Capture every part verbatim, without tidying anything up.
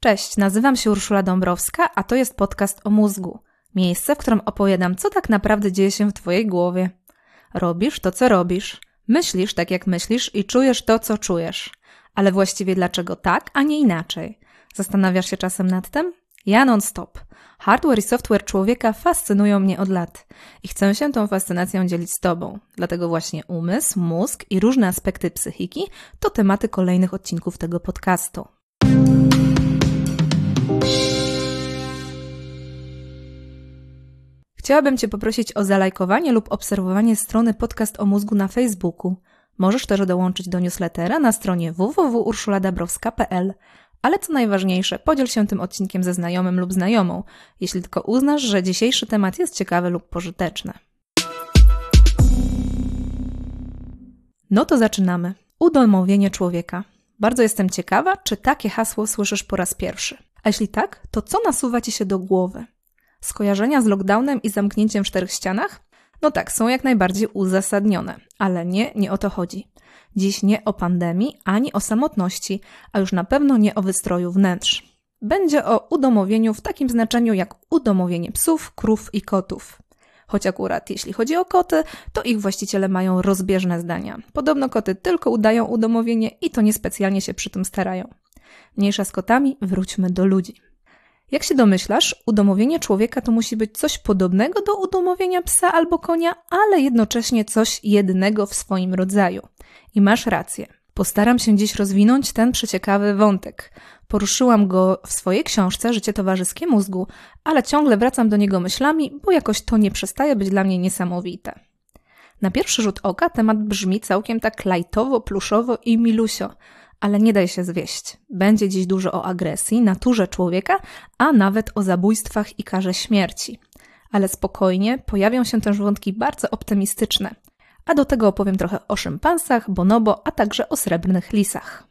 Cześć, nazywam się Urszula Dąbrowska, a to jest podcast o mózgu. Miejsce, w którym opowiadam, co tak naprawdę dzieje się w Twojej głowie. Robisz to, co robisz. Myślisz tak, jak myślisz i czujesz to, co czujesz. Ale właściwie dlaczego tak, a nie inaczej? Zastanawiasz się czasem nad tym? Ja non-stop. Hardware i software człowieka fascynują mnie od lat i chcę się tą fascynacją dzielić z Tobą. Dlatego właśnie umysł, mózg i różne aspekty psychiki to tematy kolejnych odcinków tego podcastu. Chciałabym Cię poprosić o zalajkowanie lub obserwowanie strony Podcast o mózgu na Facebooku. Możesz też dołączyć do newslettera na stronie w w w kropka urszula dabrowska kropka p l. Ale co najważniejsze, podziel się tym odcinkiem ze znajomym lub znajomą, jeśli tylko uznasz, że dzisiejszy temat jest ciekawy lub pożyteczny. No to zaczynamy. Udomowienie człowieka. Bardzo jestem ciekawa, czy takie hasło słyszysz po raz pierwszy. A jeśli tak, to co nasuwa Ci się do głowy? Skojarzenia z lockdownem i zamknięciem w czterech ścianach? No tak, są jak najbardziej uzasadnione, ale nie, nie o to chodzi. Dziś nie o pandemii, ani o samotności, a już na pewno nie o wystroju wnętrz. Będzie o udomowieniu w takim znaczeniu jak udomowienie psów, krów i kotów. Choć akurat jeśli chodzi o koty, to ich właściciele mają rozbieżne zdania. Podobno koty tylko udają udomowienie i to niespecjalnie się przy tym starają. Mniejsza z kotami, wróćmy do ludzi. Jak się domyślasz, udomowienie człowieka to musi być coś podobnego do udomowienia psa albo konia, ale jednocześnie coś jednego w swoim rodzaju. I masz rację. Postaram się dziś rozwinąć ten przeciekawy wątek. Poruszyłam go w swojej książce Życie towarzyskie mózgu, ale ciągle wracam do niego myślami, bo jakoś to nie przestaje być dla mnie niesamowite. Na pierwszy rzut oka temat brzmi całkiem tak lajtowo, pluszowo i milusio, ale nie daj się zwieść. Będzie dziś dużo o agresji, naturze człowieka, a nawet o zabójstwach i karze śmierci. Ale spokojnie, pojawią się też wątki bardzo optymistyczne. A do tego opowiem trochę o szympansach, bonobo, a także o srebrnych lisach.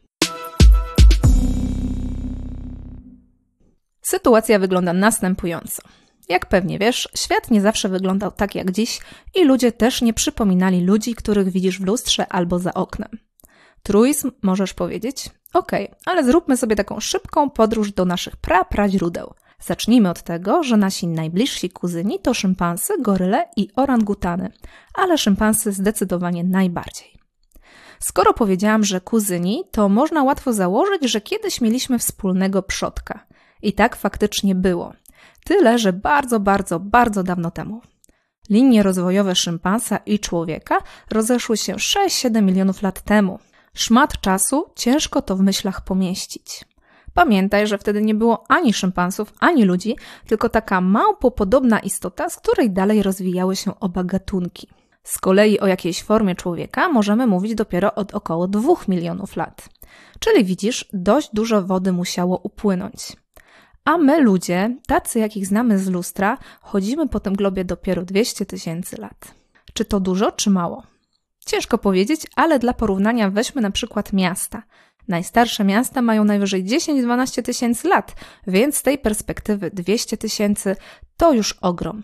Sytuacja wygląda następująco. Jak pewnie wiesz, świat nie zawsze wyglądał tak jak dziś i ludzie też nie przypominali ludzi, których widzisz w lustrze albo za oknem. Truizm, możesz powiedzieć? Okej, ale zróbmy sobie taką szybką podróż do naszych pra-praźródeł. Zacznijmy od tego, że nasi najbliżsi kuzyni to szympansy, goryle i orangutany, ale szympansy zdecydowanie najbardziej. Skoro powiedziałam, że kuzyni, to można łatwo założyć, że kiedyś mieliśmy wspólnego przodka. I tak faktycznie było. Tyle, że bardzo, bardzo, bardzo dawno temu. Linie rozwojowe szympansa i człowieka rozeszły się sześć siedem milionów lat temu. Szmat czasu, ciężko to w myślach pomieścić. Pamiętaj, że wtedy nie było ani szympansów, ani ludzi, tylko taka małpopodobna istota, z której dalej rozwijały się oba gatunki. Z kolei o jakiejś formie człowieka możemy mówić dopiero od około dwóch milionów lat. Czyli widzisz, dość dużo wody musiało upłynąć. A my ludzie, tacy jakich znamy z lustra, chodzimy po tym globie dopiero dwieście tysięcy lat. Czy to dużo, czy mało? Ciężko powiedzieć, ale dla porównania weźmy na przykład miasta. Najstarsze miasta mają najwyżej dziesięć do dwunastu tysięcy lat, więc z tej perspektywy dwieście tysięcy to już ogrom.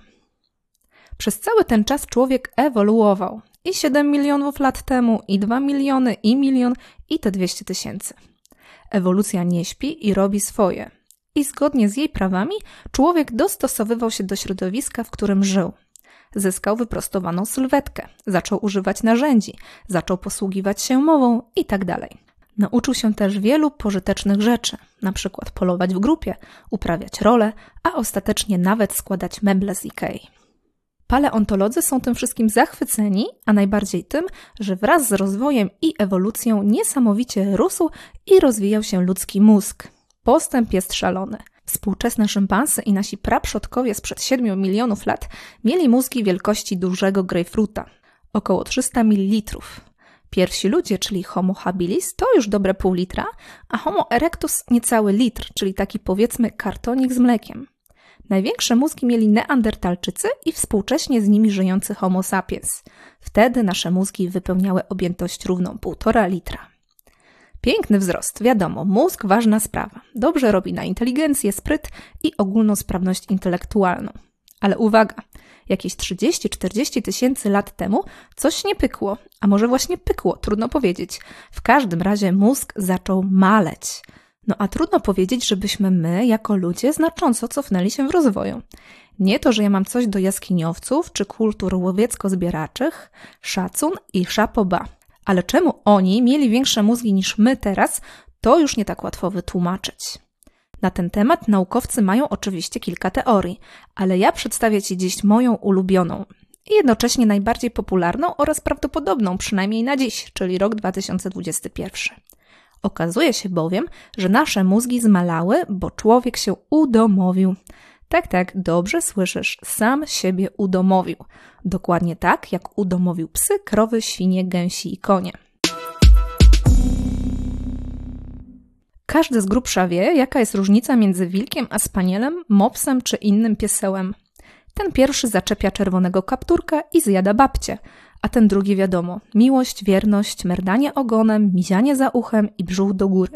Przez cały ten czas człowiek ewoluował. I siedem milionów lat temu, i dwa miliony, i milion, i te dwieście tysięcy. Ewolucja nie śpi i robi swoje. I zgodnie z jej prawami człowiek dostosowywał się do środowiska, w którym żył. Zyskał wyprostowaną sylwetkę, zaczął używać narzędzi, zaczął posługiwać się mową i tak dalej. Nauczył się też wielu pożytecznych rzeczy, na przykład polować w grupie, uprawiać role, a ostatecznie nawet składać meble z Ikei. Paleontolodzy są tym wszystkim zachwyceni, a najbardziej tym, że wraz z rozwojem i ewolucją niesamowicie rósł i rozwijał się ludzki mózg. Postęp jest szalony. Współczesne szympansy i nasi praprzodkowie sprzed siedmiu milionów lat mieli mózgi wielkości dużego grejpfruta, około trzysta mililitrów. Pierwsi ludzie, czyli Homo habilis, to już dobre pół litra, a Homo erectus niecały litr, czyli taki powiedzmy kartonik z mlekiem. Największe mózgi mieli neandertalczycy i współcześnie z nimi żyjący Homo sapiens. Wtedy nasze mózgi wypełniały objętość równą półtora litra. Piękny wzrost, wiadomo, mózg ważna sprawa. Dobrze robi na inteligencję, spryt i ogólną sprawność intelektualną. Ale uwaga, jakieś trzydzieści czterdzieści tysięcy lat temu coś nie pykło, a może właśnie pykło, trudno powiedzieć. W każdym razie mózg zaczął maleć. No a trudno powiedzieć, żebyśmy my, jako ludzie, znacząco cofnęli się w rozwoju. Nie to, że ja mam coś do jaskiniowców czy kultur łowiecko-zbieraczych, szacun i szapoba. Ale czemu oni mieli większe mózgi niż my teraz, to już nie tak łatwo wytłumaczyć. Na ten temat naukowcy mają oczywiście kilka teorii, ale ja przedstawię Ci dziś moją ulubioną i jednocześnie najbardziej popularną oraz prawdopodobną, przynajmniej na dziś, czyli rok dwa tysiące dwudziesty pierwszy. Okazuje się bowiem, że nasze mózgi zmalały, bo człowiek się udomowił. Tak, tak, dobrze słyszysz, sam siebie udomowił. Dokładnie tak, jak udomowił psy, krowy, świnie, gęsi i konie. Każdy z grubsza wie, jaka jest różnica między wilkiem a spanielem, mopsem czy innym piesełem. Ten pierwszy zaczepia czerwonego kapturka i zjada babcię, a ten drugi wiadomo, miłość, wierność, merdanie ogonem, mizianie za uchem i brzuch do góry.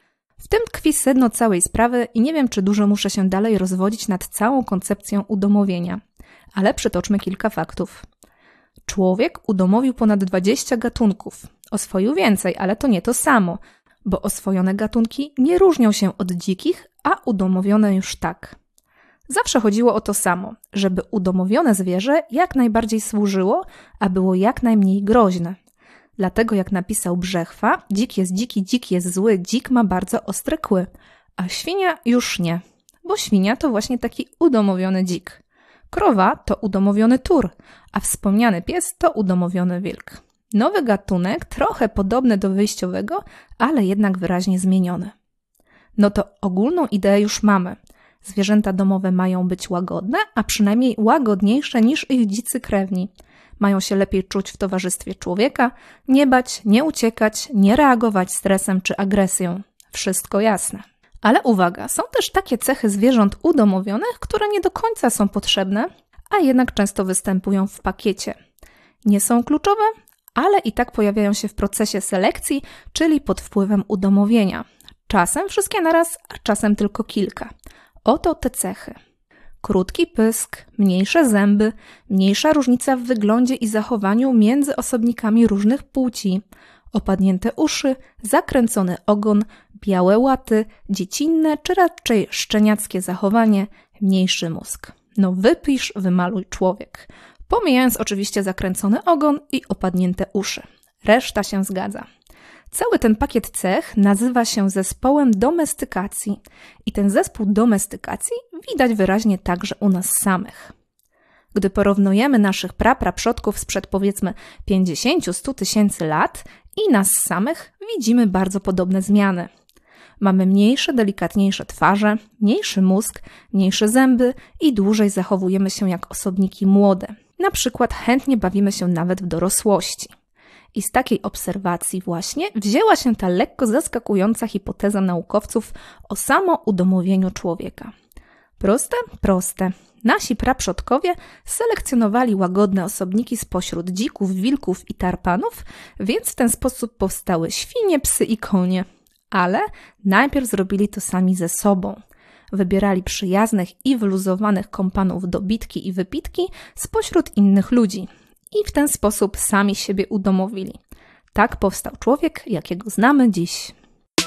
W tym tkwi sedno całej sprawy i nie wiem, czy dużo muszę się dalej rozwodzić nad całą koncepcją udomowienia, ale przytoczmy kilka faktów. Człowiek udomowił ponad dwadzieścia gatunków. Oswoił więcej, ale to nie to samo, bo oswojone gatunki nie różnią się od dzikich, a udomowione już tak. Zawsze chodziło o to samo, żeby udomowione zwierzę jak najbardziej służyło, a było jak najmniej groźne. Dlatego jak napisał Brzechwa, dzik jest dziki, dzik jest zły, dzik ma bardzo ostre kły, a świnia już nie, bo świnia to właśnie taki udomowiony dzik. Krowa to udomowiony tur, a wspomniany pies to udomowiony wilk. Nowy gatunek, trochę podobny do wyjściowego, ale jednak wyraźnie zmieniony. No to ogólną ideę już mamy. Zwierzęta domowe mają być łagodne, a przynajmniej łagodniejsze niż ich dzicy krewni. Mają się lepiej czuć w towarzystwie człowieka, nie bać, nie uciekać, nie reagować stresem czy agresją. Wszystko jasne. Ale uwaga, są też takie cechy zwierząt udomowionych, które nie do końca są potrzebne, a jednak często występują w pakiecie. Nie są kluczowe, ale i tak pojawiają się w procesie selekcji, czyli pod wpływem udomowienia. Czasem wszystkie naraz, a czasem tylko kilka. Oto te cechy. Krótki pysk, mniejsze zęby, mniejsza różnica w wyglądzie i zachowaniu między osobnikami różnych płci, opadnięte uszy, zakręcony ogon, białe łaty, dziecinne czy raczej szczeniackie zachowanie, mniejszy mózg. No wypisz, wymaluj człowiek. Pomijając oczywiście zakręcony ogon i opadnięte uszy. Reszta się zgadza. Cały ten pakiet cech nazywa się zespołem domestykacji i ten zespół domestykacji widać wyraźnie także u nas samych. Gdy porównujemy naszych prapraprzodków sprzed powiedzmy pięćdziesięciu do stu tysięcy lat i nas samych, widzimy bardzo podobne zmiany. Mamy mniejsze, delikatniejsze twarze, mniejszy mózg, mniejsze zęby i dłużej zachowujemy się jak osobniki młode. Na przykład chętnie bawimy się nawet w dorosłości. I z takiej obserwacji właśnie wzięła się ta lekko zaskakująca hipoteza naukowców o samoudomowieniu człowieka. Proste? Proste. Nasi praprzodkowie selekcjonowali łagodne osobniki spośród dzików, wilków i tarpanów, więc w ten sposób powstały świnie, psy i konie. Ale najpierw zrobili to sami ze sobą. Wybierali przyjaznych i wyluzowanych kompanów do bitki i wypitki spośród innych ludzi. I w ten sposób sami siebie udomowili. Tak powstał człowiek, jakiego znamy dziś.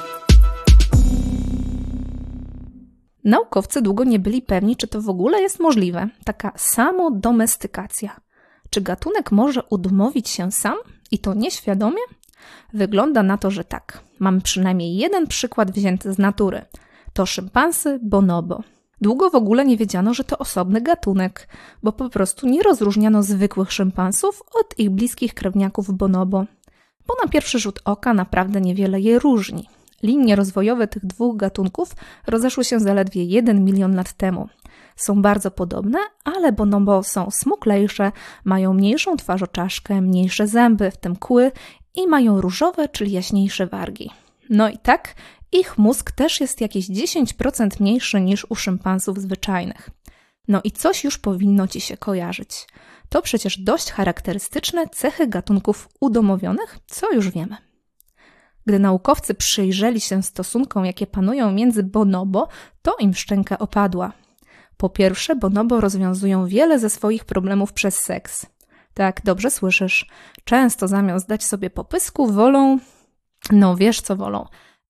Naukowcy długo nie byli pewni, czy to w ogóle jest możliwe, taka samodomestykacja. Czy gatunek może udomowić się sam i to nieświadomie? Wygląda na to, że tak. Mamy przynajmniej jeden przykład wzięty z natury. To szympansy bonobo. Długo w ogóle nie wiedziano, że to osobny gatunek, bo po prostu nie rozróżniano zwykłych szympansów od ich bliskich krewniaków bonobo. Bo na pierwszy rzut oka naprawdę niewiele je różni. Linie rozwojowe tych dwóch gatunków rozeszły się zaledwie jeden milion lat temu. Są bardzo podobne, ale bonobo są smuklejsze, mają mniejszą twarzoczaszkę, mniejsze zęby, w tym kły i mają różowe, czyli jaśniejsze wargi. No i tak, ich mózg też jest jakieś dziesięć procent mniejszy niż u szympansów zwyczajnych. No i coś już powinno Ci się kojarzyć. To przecież dość charakterystyczne cechy gatunków udomowionych, co już wiemy. Gdy naukowcy przyjrzeli się stosunkom, jakie panują między bonobo, to im szczęka opadła. Po pierwsze, bonobo rozwiązują wiele ze swoich problemów przez seks. Tak, dobrze słyszysz. Często zamiast dać sobie popysku, wolą... No wiesz co wolą.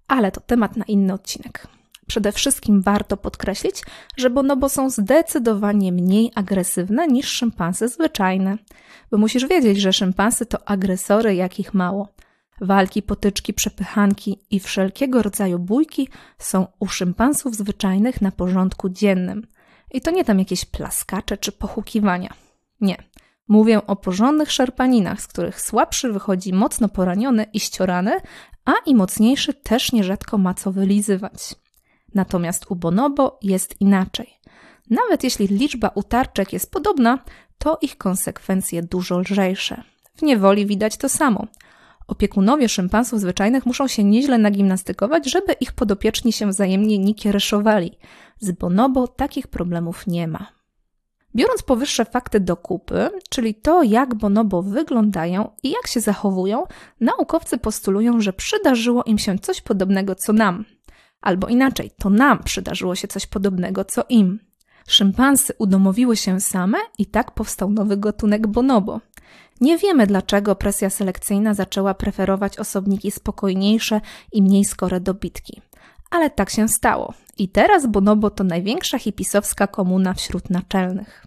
Ale to temat na inny odcinek. Przede wszystkim warto podkreślić, że bonobo są zdecydowanie mniej agresywne niż szympansy zwyczajne. Bo musisz wiedzieć, że szympansy to agresory jakich mało. Walki, potyczki, przepychanki i wszelkiego rodzaju bójki są u szympansów zwyczajnych na porządku dziennym. I to nie tam jakieś plaskacze czy pochukiwania. Nie. Mówię o porządnych szarpaninach, z których słabszy wychodzi mocno poraniony i ściorany, a i mocniejszy też nierzadko ma co wylizywać. Natomiast u bonobo jest inaczej. Nawet jeśli liczba utarczek jest podobna, to ich konsekwencje dużo lżejsze. W niewoli widać to samo. Opiekunowie szympansów zwyczajnych muszą się nieźle nagimnastykować, żeby ich podopieczni się wzajemnie nie kiereszowali. Z bonobo takich problemów nie ma. Biorąc powyższe fakty do kupy, czyli to, jak bonobo wyglądają i jak się zachowują, naukowcy postulują, że przydarzyło im się coś podobnego co nam. Albo inaczej, to nam przydarzyło się coś podobnego co im. Szympansy udomowiły się same i tak powstał nowy gatunek bonobo. Nie wiemy, dlaczego presja selekcyjna zaczęła preferować osobniki spokojniejsze i mniej skore do bitki. Ale tak się stało. I teraz bonobo to największa hipisowska komuna wśród naczelnych.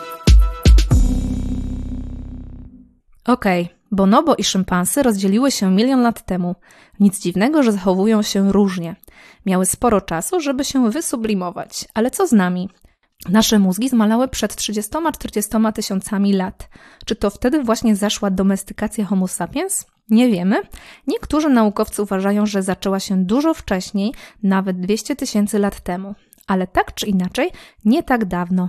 Okej, okay. Bonobo i szympansy rozdzieliły się milion lat temu. Nic dziwnego, że zachowują się różnie. Miały sporo czasu, żeby się wysublimować. Ale co z nami? Nasze mózgi zmalały przed trzydziestoma czterdziestoma tysiącami lat. Czy to wtedy właśnie zaszła domestykacja Homo sapiens? Nie wiemy. Niektórzy naukowcy uważają, że zaczęła się dużo wcześniej, nawet dwieście tysięcy lat temu. Ale tak czy inaczej, nie tak dawno.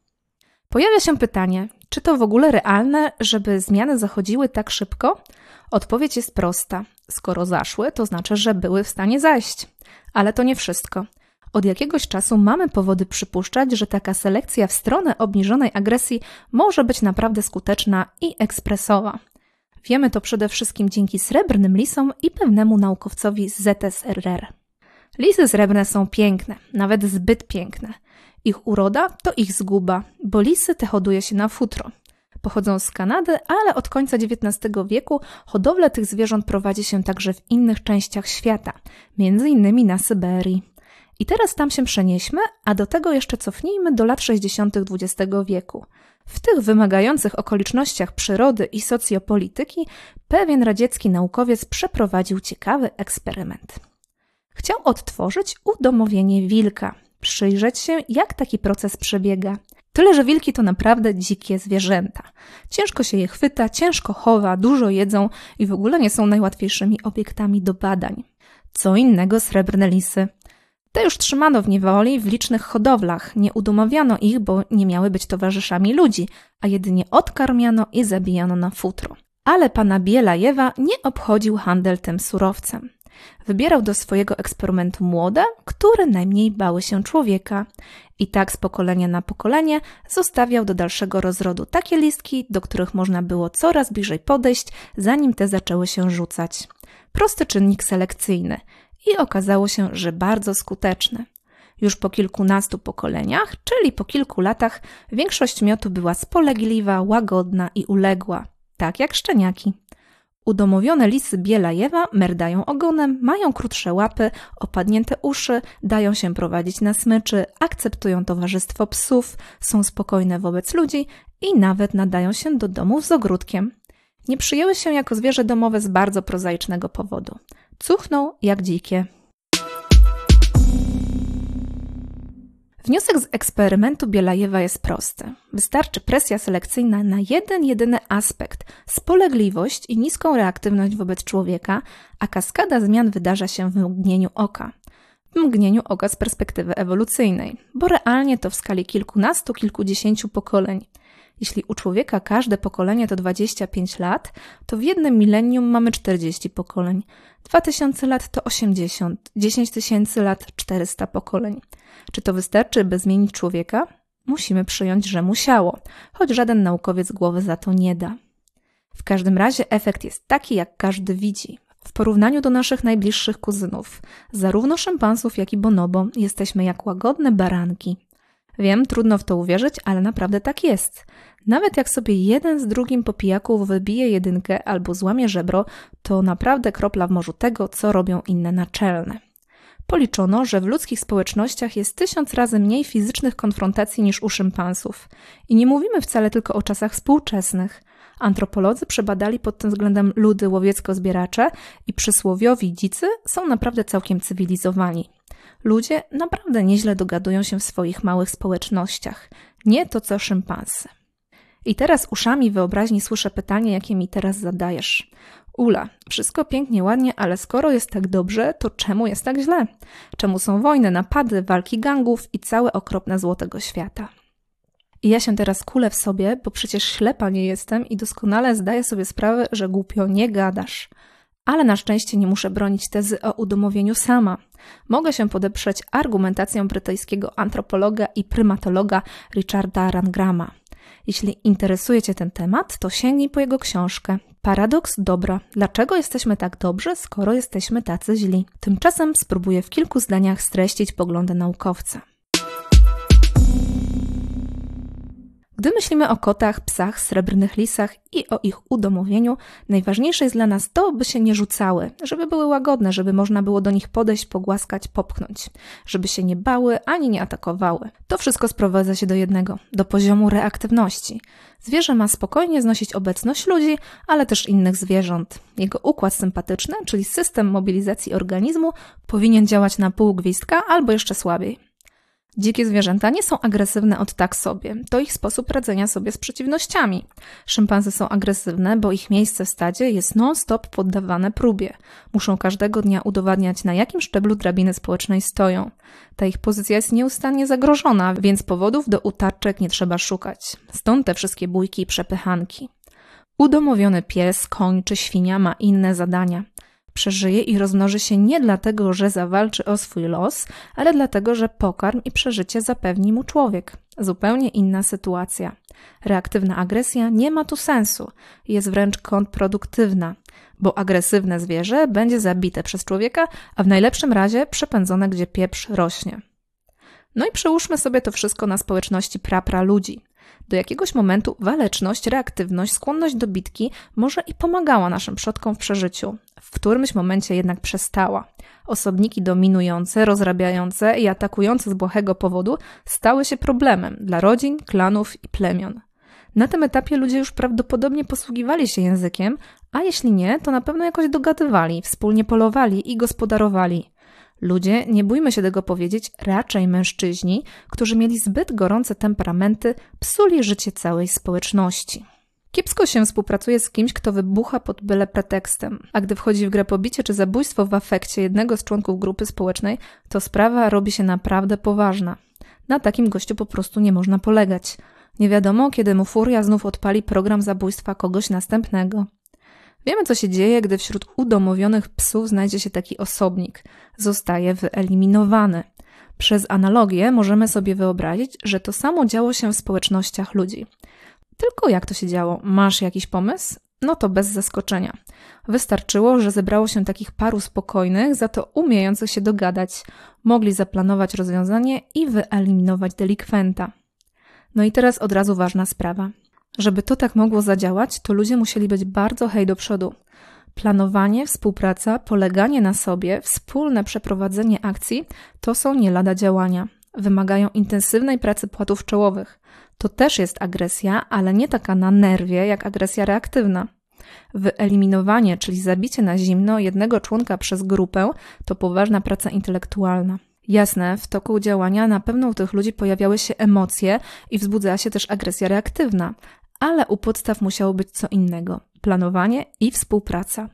Pojawia się pytanie, czy to w ogóle realne, żeby zmiany zachodziły tak szybko? Odpowiedź jest prosta. Skoro zaszły, to znaczy, że były w stanie zajść. Ale to nie wszystko. Od jakiegoś czasu mamy powody przypuszczać, że taka selekcja w stronę obniżonej agresji może być naprawdę skuteczna i ekspresowa. Wiemy to przede wszystkim dzięki srebrnym lisom i pewnemu naukowcowi z Z S R R. Lisy srebrne są piękne, nawet zbyt piękne. Ich uroda to ich zguba, bo lisy te hoduje się na futro. Pochodzą z Kanady, ale od końca dziewiętnastego wieku hodowlę tych zwierząt prowadzi się także w innych częściach świata, między innymi na Syberii. I teraz tam się przenieśmy, a do tego jeszcze cofnijmy do lat sześćdziesiątych dwudziestego wieku. W tych wymagających okolicznościach przyrody i socjopolityki pewien radziecki naukowiec przeprowadził ciekawy eksperyment. Chciał odtworzyć udomowienie wilka, przyjrzeć się, jak taki proces przebiega. Tyle, że wilki to naprawdę dzikie zwierzęta. Ciężko się je chwyta, ciężko chowa, dużo jedzą i w ogóle nie są najłatwiejszymi obiektami do badań. Co innego srebrne lisy. Te już trzymano w niewoli w licznych hodowlach, nie udomawiano ich, bo nie miały być towarzyszami ludzi, a jedynie odkarmiano i zabijano na futro. Ale pana Bielajewa nie obchodził handel tym surowcem. Wybierał do swojego eksperymentu młode, które najmniej bały się człowieka. I tak z pokolenia na pokolenie zostawiał do dalszego rozrodu takie listki, do których można było coraz bliżej podejść, zanim te zaczęły się rzucać. Prosty czynnik selekcyjny. I okazało się, że bardzo skuteczny. Już po kilkunastu pokoleniach, czyli po kilku latach, większość miotu była spolegliwa, łagodna i uległa, tak jak szczeniaki. Udomowione lisy Bielajewa merdają ogonem, mają krótsze łapy, opadnięte uszy, dają się prowadzić na smyczy, akceptują towarzystwo psów, są spokojne wobec ludzi i nawet nadają się do domów z ogródkiem. Nie przyjęły się jako zwierzę domowe z bardzo prozaicznego powodu. Cuchną jak dzikie. Wniosek z eksperymentu Bielajewa jest prosty. Wystarczy presja selekcyjna na jeden jedyny aspekt, spolegliwość i niską reaktywność wobec człowieka, a kaskada zmian wydarza się w mgnieniu oka. W mgnieniu oka z perspektywy ewolucyjnej, bo realnie to w skali kilkunastu, kilkudziesięciu pokoleń. Jeśli u człowieka każde pokolenie to dwadzieścia pięć lat, to w jednym milenium mamy czterdzieści pokoleń. Dwa tysiące lat to osiemdziesiąt, dziesięć tysięcy lat czterysta pokoleń. Czy to wystarczy, by zmienić człowieka? Musimy przyjąć, że musiało, choć żaden naukowiec głowy za to nie da. W każdym razie efekt jest taki, jak każdy widzi. W porównaniu do naszych najbliższych kuzynów, zarówno szympansów, jak i bonobo, jesteśmy jak łagodne baranki. Wiem, trudno w to uwierzyć, ale naprawdę tak jest. Nawet jak sobie jeden z drugim po pijaku wybije jedynkę albo złamie żebro, to naprawdę kropla w morzu tego, co robią inne naczelne. Policzono, że w ludzkich społecznościach jest tysiąc razy mniej fizycznych konfrontacji niż u szympansów. I nie mówimy wcale tylko o czasach współczesnych. Antropolodzy przebadali pod tym względem ludy łowiecko-zbieracze i przysłowiowi dzicy są naprawdę całkiem cywilizowani. Ludzie naprawdę nieźle dogadują się w swoich małych społecznościach. Nie to co szympansy. I teraz uszami wyobraźni słyszę pytanie, jakie mi teraz zadajesz. Ula, wszystko pięknie, ładnie, ale skoro jest tak dobrze, to czemu jest tak źle? Czemu są wojny, napady, walki gangów i całe okropne zło tego świata? I ja się teraz kulę w sobie, bo przecież ślepa nie jestem i doskonale zdaję sobie sprawę, że głupio nie gadasz. Ale na szczęście nie muszę bronić tezy o udomowieniu sama. Mogę się podeprzeć argumentacją brytyjskiego antropologa i prymatologa Richarda Wrangrama. Jeśli interesuje Cię ten temat, to sięgnij po jego książkę Paradoks dobra. Dlaczego jesteśmy tak dobrzy, skoro jesteśmy tacy źli? Tymczasem spróbuję w kilku zdaniach streścić poglądy naukowca. Gdy myślimy o kotach, psach, srebrnych lisach i o ich udomowieniu, najważniejsze jest dla nas to, by się nie rzucały, żeby były łagodne, żeby można było do nich podejść, pogłaskać, popchnąć, żeby się nie bały ani nie atakowały. To wszystko sprowadza się do jednego, do poziomu reaktywności. Zwierzę ma spokojnie znosić obecność ludzi, ale też innych zwierząt. Jego układ sympatyczny, czyli system mobilizacji organizmu, powinien działać na pół gwizdka albo jeszcze słabiej. Dzikie zwierzęta nie są agresywne od tak sobie. To ich sposób radzenia sobie z przeciwnościami. Szympansy są agresywne, bo ich miejsce w stadzie jest non-stop poddawane próbie. Muszą każdego dnia udowadniać, na jakim szczeblu drabiny społecznej stoją. Ta ich pozycja jest nieustannie zagrożona, więc powodów do utarczek nie trzeba szukać. Stąd te wszystkie bójki i przepychanki. Udomowiony pies, koń czy świnia ma inne zadania. Przeżyje i rozmnoży się nie dlatego, że zawalczy o swój los, ale dlatego, że pokarm i przeżycie zapewni mu człowiek. Zupełnie inna sytuacja. Reaktywna agresja nie ma tu sensu, jest wręcz kontrproduktywna, bo agresywne zwierzę będzie zabite przez człowieka, a w najlepszym razie przepędzone, gdzie pieprz rośnie. No i przełóżmy sobie to wszystko na społeczności prapra ludzi. Do jakiegoś momentu waleczność, reaktywność, skłonność do bitki może i pomagała naszym przodkom w przeżyciu. W którymś momencie jednak przestała. Osobniki dominujące, rozrabiające i atakujące z błahego powodu stały się problemem dla rodzin, klanów i plemion. Na tym etapie ludzie już prawdopodobnie posługiwali się językiem, a jeśli nie, to na pewno jakoś dogadywali, wspólnie polowali i gospodarowali. Ludzie, nie bójmy się tego powiedzieć, raczej mężczyźni, którzy mieli zbyt gorące temperamenty, psuli życie całej społeczności. Kiepsko się współpracuje z kimś, kto wybucha pod byle pretekstem, a gdy wchodzi w grę pobicie czy zabójstwo w afekcie jednego z członków grupy społecznej, to sprawa robi się naprawdę poważna. Na takim gościu po prostu nie można polegać. Nie wiadomo, kiedy mu furia znów odpali program zabójstwa kogoś następnego. Wiemy, co się dzieje, gdy wśród udomowionych psów znajdzie się taki osobnik. Zostaje wyeliminowany. Przez analogię możemy sobie wyobrazić, że to samo działo się w społecznościach ludzi. Tylko jak to się działo? Masz jakiś pomysł? No to bez zaskoczenia. Wystarczyło, że zebrało się takich paru spokojnych, za to umiejących się dogadać. Mogli zaplanować rozwiązanie i wyeliminować delikwenta. No i teraz od razu ważna sprawa. Żeby to tak mogło zadziałać, to ludzie musieli być bardzo hej do przodu. Planowanie, współpraca, poleganie na sobie, wspólne przeprowadzenie akcji to są nie lada działania. Wymagają intensywnej pracy płatów czołowych. To też jest agresja, ale nie taka na nerwie jak agresja reaktywna. Wyeliminowanie, czyli zabicie na zimno jednego członka przez grupę, to poważna praca intelektualna. Jasne, w toku działania na pewno u tych ludzi pojawiały się emocje i wzbudzała się też agresja reaktywna, ale u podstaw musiało być co innego – planowanie i współpraca.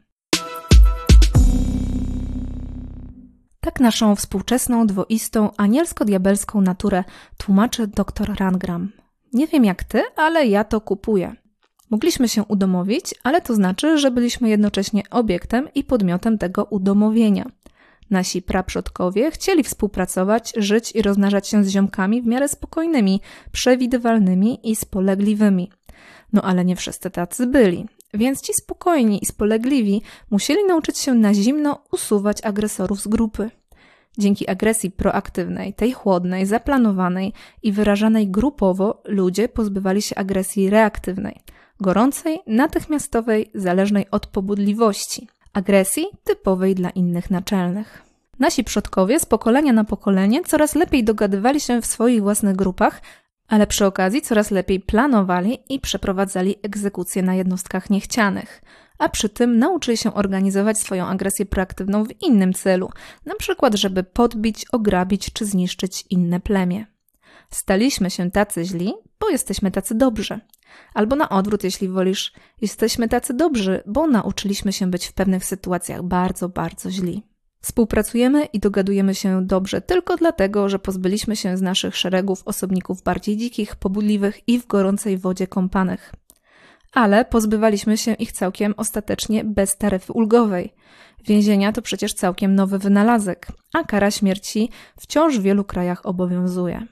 Tak naszą współczesną, dwoistą, anielsko-diabelską naturę tłumaczy dr Wrangram. Nie wiem jak ty, ale ja to kupuję. Mogliśmy się udomowić, ale to znaczy, że byliśmy jednocześnie obiektem i podmiotem tego udomowienia. Nasi praprzodkowie chcieli współpracować, żyć i rozmnażać się z ziomkami w miarę spokojnymi, przewidywalnymi i spolegliwymi. No ale nie wszyscy tacy byli, więc ci spokojni i spolegliwi musieli nauczyć się na zimno usuwać agresorów z grupy. Dzięki agresji proaktywnej, tej chłodnej, zaplanowanej i wyrażanej grupowo, ludzie pozbywali się agresji reaktywnej, gorącej, natychmiastowej, zależnej od pobudliwości. Agresji typowej dla innych naczelnych. Nasi przodkowie z pokolenia na pokolenie coraz lepiej dogadywali się w swoich własnych grupach, ale przy okazji coraz lepiej planowali i przeprowadzali egzekucje na jednostkach niechcianych, a przy tym nauczyli się organizować swoją agresję proaktywną w innym celu, na przykład żeby podbić, ograbić czy zniszczyć inne plemię. Staliśmy się tacy źli, bo jesteśmy tacy dobrzy. Albo na odwrót, jeśli wolisz, jesteśmy tacy dobrzy, bo nauczyliśmy się być w pewnych sytuacjach bardzo, bardzo źli. Współpracujemy i dogadujemy się dobrze tylko dlatego, że pozbyliśmy się z naszych szeregów osobników bardziej dzikich, pobudliwych i w gorącej wodzie kąpanych. Ale pozbywaliśmy się ich całkiem ostatecznie bez taryfy ulgowej. Więzienia to przecież całkiem nowy wynalazek, a kara śmierci wciąż w wielu krajach obowiązuje.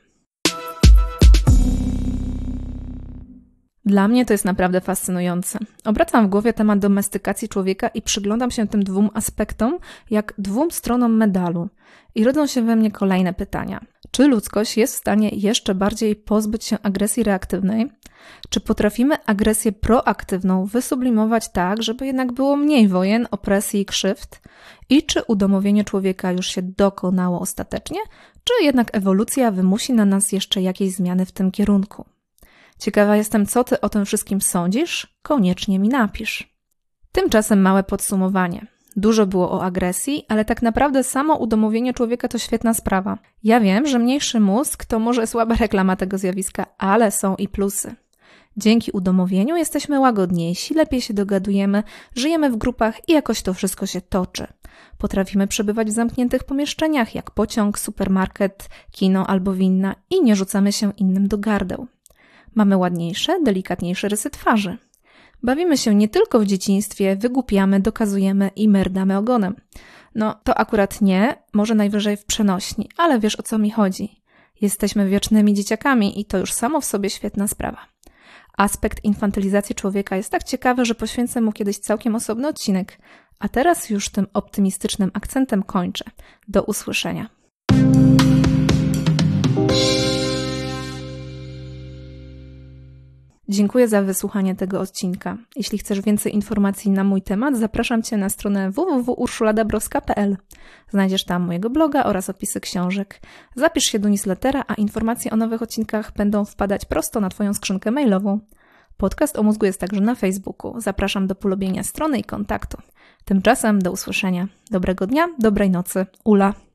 Dla mnie to jest naprawdę fascynujące. Obracam w głowie temat domestykacji człowieka i przyglądam się tym dwóm aspektom jak dwóm stronom medalu. I rodzą się we mnie kolejne pytania. Czy ludzkość jest w stanie jeszcze bardziej pozbyć się agresji reaktywnej? Czy potrafimy agresję proaktywną wysublimować tak, żeby jednak było mniej wojen, opresji i krzywd? I czy udomowienie człowieka już się dokonało ostatecznie? Czy jednak ewolucja wymusi na nas jeszcze jakieś zmiany w tym kierunku? Ciekawa jestem, co ty o tym wszystkim sądzisz? Koniecznie mi napisz. Tymczasem małe podsumowanie. Dużo było o agresji, ale tak naprawdę samo udomowienie człowieka to świetna sprawa. Ja wiem, że mniejszy mózg to może słaba reklama tego zjawiska, ale są i plusy. Dzięki udomowieniu jesteśmy łagodniejsi, lepiej się dogadujemy, żyjemy w grupach i jakoś to wszystko się toczy. Potrafimy przebywać w zamkniętych pomieszczeniach, jak pociąg, supermarket, kino albo winna i nie rzucamy się innym do gardeł. Mamy ładniejsze, delikatniejsze rysy twarzy. Bawimy się nie tylko w dzieciństwie, wygłupiamy, dokazujemy i merdamy ogonem. No to akurat nie, może najwyżej w przenośni, ale wiesz o co mi chodzi. Jesteśmy wiecznymi dzieciakami i to już samo w sobie świetna sprawa. Aspekt infantylizacji człowieka jest tak ciekawy, że poświęcę mu kiedyś całkiem osobny odcinek. A teraz już tym optymistycznym akcentem kończę. Do usłyszenia. Dziękuję za wysłuchanie tego odcinka. Jeśli chcesz więcej informacji na mój temat, zapraszam Cię na stronę w w w kropka urszula dabrowska kropka p l. Znajdziesz tam mojego bloga oraz opisy książek. Zapisz się do newslettera, a informacje o nowych odcinkach będą wpadać prosto na Twoją skrzynkę mailową. Podcast o mózgu jest także na Facebooku. Zapraszam do polubienia strony i kontaktu. Tymczasem do usłyszenia. Dobrego dnia, dobrej nocy. Ula.